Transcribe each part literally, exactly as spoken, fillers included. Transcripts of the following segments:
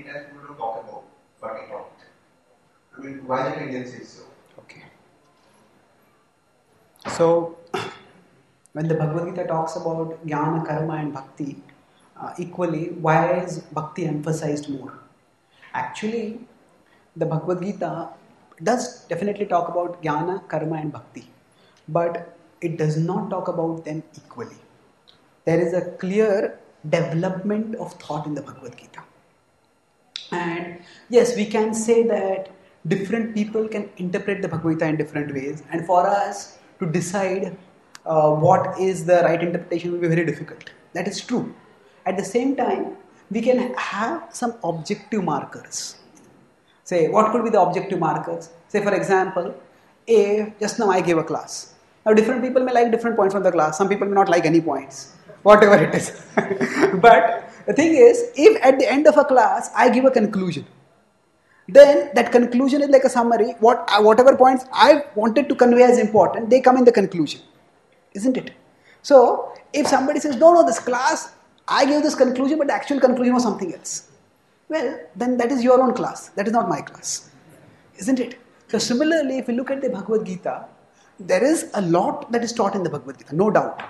Indians people don't talk about, but we talk. I mean, why the Indians say so? Okay. So, when the Bhagavad Gita talks about Jnana, Karma and Bhakti, uh, equally, why is Bhakti emphasized more? Actually, the Bhagavad Gita does definitely talk about Jnana, Karma and Bhakti, but it does not talk about them equally. There is a clear development of thought in the Bhagavad Gita. And yes, we can say that different people can interpret the Bhagavad Gita in different ways, and for us to decide uh, what is the right interpretation will be very difficult. That is true. At the same time, we can have some objective markers. Say, what could be the objective markers? Say, for example, if just now I gave a class. Now, different people may like different points from the class. Some people may not like any points, whatever it is. But the thing is, if at the end of a class I give a conclusion, then that conclusion is like a summary. What whatever points I wanted to convey as important, they come in the conclusion, isn't it? So, if somebody says, no, no, this class, I gave this conclusion, but the actual conclusion was something else. Well, then that is your own class. That is not my class. Isn't it? So similarly, if you look at the Bhagavad Gita, there is a lot that is taught in the Bhagavad Gita, no doubt.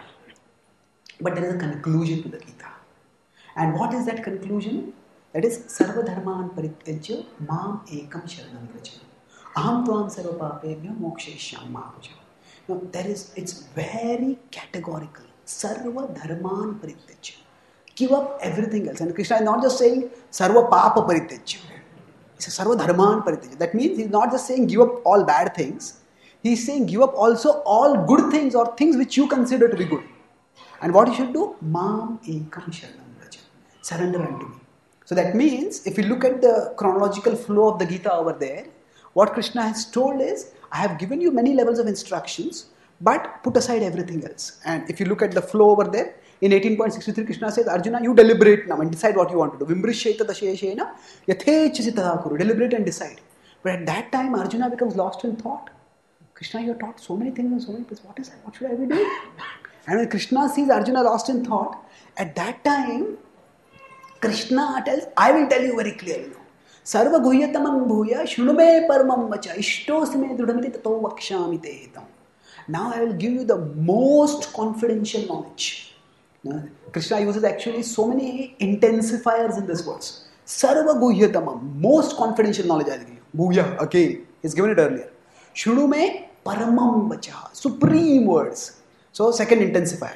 But there is a conclusion to the Gita. And what is that conclusion? That is, Sarva Dharman Parityajya Mam Ekam Sharanam Vraja. Aham Tvam Sarva Papebhyo Moksheshyam Ma Bhuja. Now, there is, it's very categorical. Sarva Dharman Parityajya. Give up everything else. And Krishna is not just saying Sarva Papa Parityajya. He says Sarva Dharman Parityajya. That means he is not just saying give up all bad things. He is saying give up also all good things or things which you consider to be good. And what you should do? Mam Ekam Sharanam Vraja. Surrender unto me. So that means if you look at the chronological flow of the Gita over there, what Krishna has told is, I have given you many levels of instructions, but put aside everything else. And if you look at the flow over there, in eighteen point six three, Krishna says, Arjuna, you deliberate now and decide what you want to do. Vimbrisheta dasheshena yathechasita kuru. Deliberate and decide. But at that time, Arjuna becomes lost in thought. Krishna, you have taught so many things and so many things. What is that? What should I be doing? And when Krishna sees Arjuna lost in thought, at that time, Krishna tells, I will tell you very clearly now. Sarva guhyatamam bhuya shrunume paramam vacha ishtosime drudhamiti tato vakshami te hitam. Now I will give you the most confidential knowledge. Now, Krishna uses actually so many intensifiers in this verse. Sarva guhyatamam, most confidential knowledge I will give you. Bhuya, again, he's given it earlier. Shrunume paramam vacha, supreme words. So, second intensifier.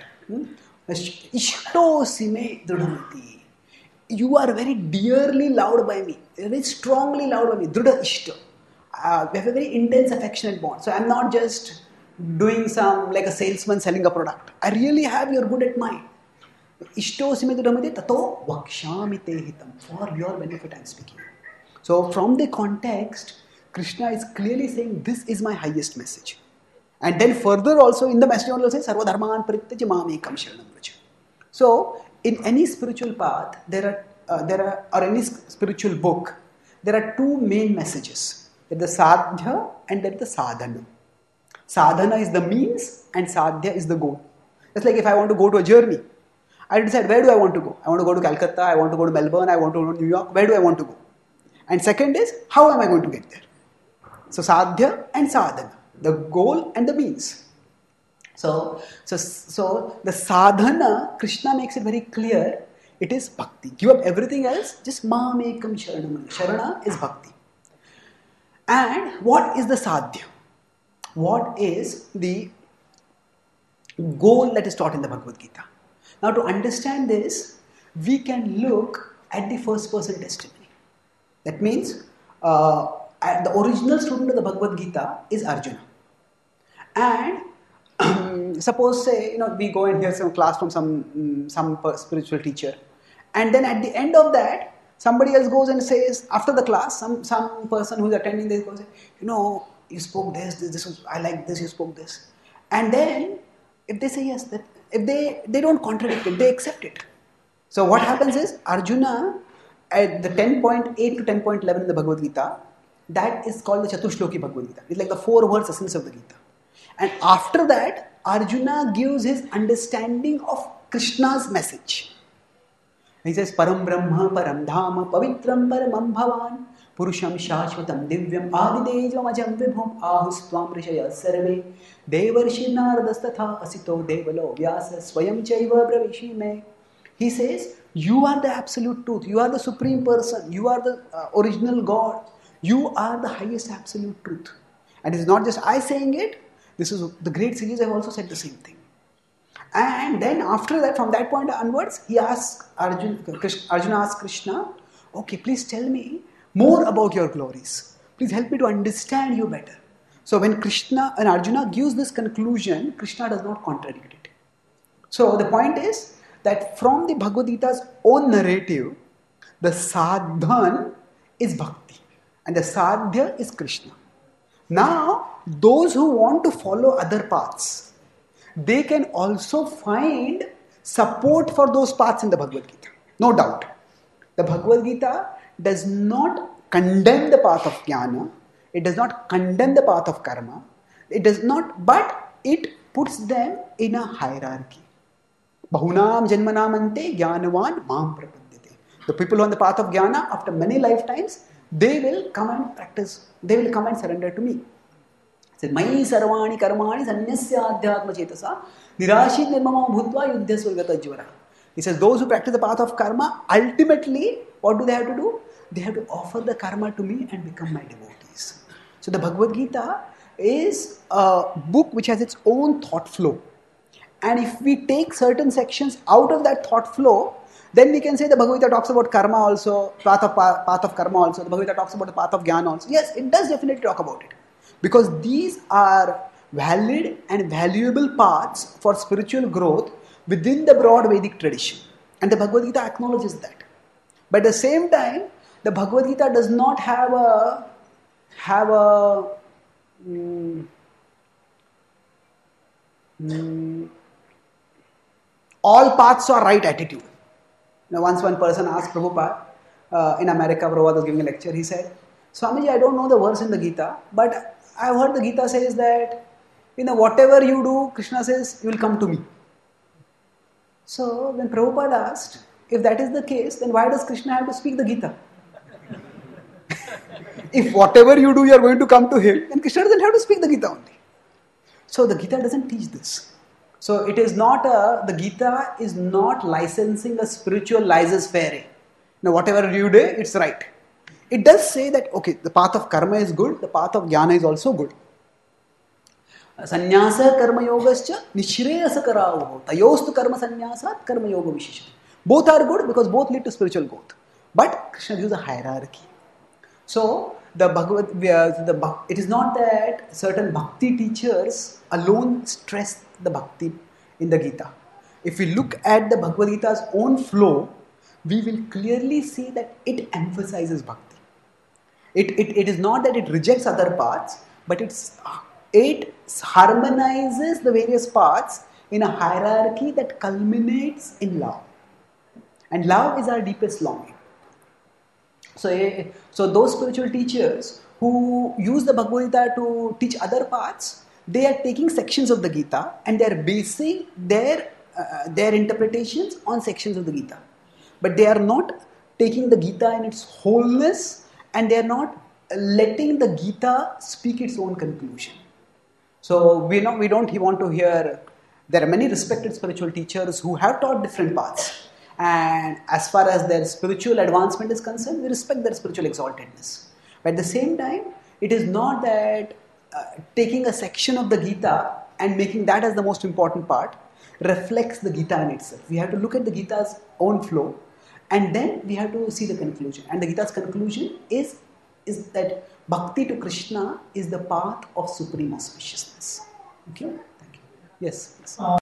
Ishtosime drudhamiti. You are very dearly loved by me, very strongly loved by me. Drudha Ishta. Uh, we have a very intense affectionate bond. So I'm not just doing some like a salesman selling a product. I really have your good at mind. Ishto sime drudhamite tato vakshami te hitam. For your benefit I am speaking. So from the context, Krishna is clearly saying this is my highest message. And then further also in the message also says Sarva Dharman Parityajya Mam Ekam Sharanam Vraja. So in any spiritual path, there are, uh, there are, or any spiritual book, there are two main messages. There is the sadhya and there is the sadhana. Sadhana is the means and sadhya is the goal. It's like if I want to go to a journey, I decide where do I want to go. I want to go to Calcutta, I want to go to Melbourne, I want to go to New York. Where do I want to go? And second is, how am I going to get there? So sadhya and sadhana, the goal and the means. So, so, so the sadhana, Krishna makes it very clear, it is bhakti. Give up everything else, just mam ekam sharanam. Sharana is bhakti. And what is the sadhya? What is the goal that is taught in the Bhagavad Gita? Now to understand this, we can look at the first person testimony. That means, uh, the original student of the Bhagavad Gita is Arjuna. And Um, suppose say you know we go and hear some class from some um, some spiritual teacher, and then at the end of that somebody else goes and says after the class some some person who is attending this goes, you know you spoke this this this was, I like this, you spoke this, and then if they say yes, that if they they don't contradict it, they accept it. So what happens is Arjuna at the ten point eight to ten point eleven in the Bhagavad Gita, that is called the Chatushloki Bhagavad Gita. It's like the four words essence of the Gita. And after that, Arjuna gives his understanding of Krishna's message. He says, Param Brahma, Param Dhama, Pavitram Paramam Bhavan, Purusham Shashvatam Divyam, Adidejvam Ajam Vibhum, Ahustvam Rishaya Sarve, Devarshi Naradastatha Asito Devalo Vyasa Swayam Chaiva Bravishime. He says, you are the absolute truth, you are the supreme person, you are the uh, original God, you are the highest absolute truth. And it is not just I saying it, this is the great sages have also said the same thing. And then after that, from that point onwards, he asks Arjuna, Arjuna asks Krishna, okay, please tell me more about your glories. Please help me to understand you better. So when Krishna and Arjuna gives this conclusion, Krishna does not contradict it. So the point is that from the Bhagavad Gita's own narrative, the sadhan is bhakti and the sadhya is Krishna. Now, those who want to follow other paths, they can also find support for those paths in the Bhagavad Gita. No doubt. The Bhagavad Gita does not condemn the path of jnana. It does not condemn the path of karma. It does not, but it puts them in a hierarchy. Bahunam janmanamante jnanavan mam prapadyate. The people on the path of jnana, after many lifetimes, they will come and practice. They will come and surrender to me. Mayi sarvani karmani sanyasya adhyatma chetasa nirashi nirmama bhutva yuddhya surgata jvara. He says those who practice the path of karma, ultimately, what do they have to do? They have to offer the karma to me and become my devotees. So the Bhagavad Gita is a book which has its own thought flow. And if we take certain sections out of that thought flow, then we can say the Bhagavad Gita talks about karma also, path of, path of karma also, the Bhagavad Gita talks about the path of jnana also. Yes, it does definitely talk about it. Because these are valid and valuable paths for spiritual growth within the broad Vedic tradition. And the Bhagavad Gita acknowledges that. But at the same time, the Bhagavad Gita does not have a, have a, mm, mm, all paths are right attitude. Now, once one person asked Prabhupada, uh, in America, Prabhupada was giving a lecture, he said, Swamiji, I don't know the verse in the Gita, but I've heard the Gita says that, you know, whatever you do, Krishna says, you will come to me. So, when Prabhupada asked, if that is the case, then why does Krishna have to speak the Gita? If whatever you do, you are going to come to him, then Krishna doesn't have to speak the Gita only. So, the Gita doesn't teach this. So, it is not a, the Gita is not licensing a spiritual laissez-faire. Now, whatever you do, it's right. It does say that, okay, the path of karma is good, the path of jnana is also good. Sannyasa karma yogascha nishreyasa karavo tayostu karma sannyasat karma yoga vishishati. Both are good because both lead to spiritual growth. But Krishna gives a hierarchy. So, the Bhagavad, the, it is not that certain bhakti teachers alone stress the bhakti in the Gita. If we look at the Bhagavad Gita's own flow, we will clearly see that it emphasizes bhakti. It, it, it is not that it rejects other paths, but it's, it harmonizes the various paths in a hierarchy that culminates in love. And love is our deepest longing. So, so those spiritual teachers who use the Bhagavad Gita to teach other paths, they are taking sections of the Gita and they are basing their, uh, their interpretations on sections of the Gita. But they are not taking the Gita in its wholeness and they are not letting the Gita speak its own conclusion. So we know we don't want to hear, there are many respected spiritual teachers who have taught different paths. And as far as their spiritual advancement is concerned, we respect their spiritual exaltedness. But at the same time, it is not that uh, taking a section of the Gita and making that as the most important part reflects the Gita in itself. We have to look at the Gita's own flow and then we have to see the conclusion. And the Gita's conclusion is, is that Bhakti to Krishna is the path of supreme auspiciousness. Okay? Thank you. Yes. Yes.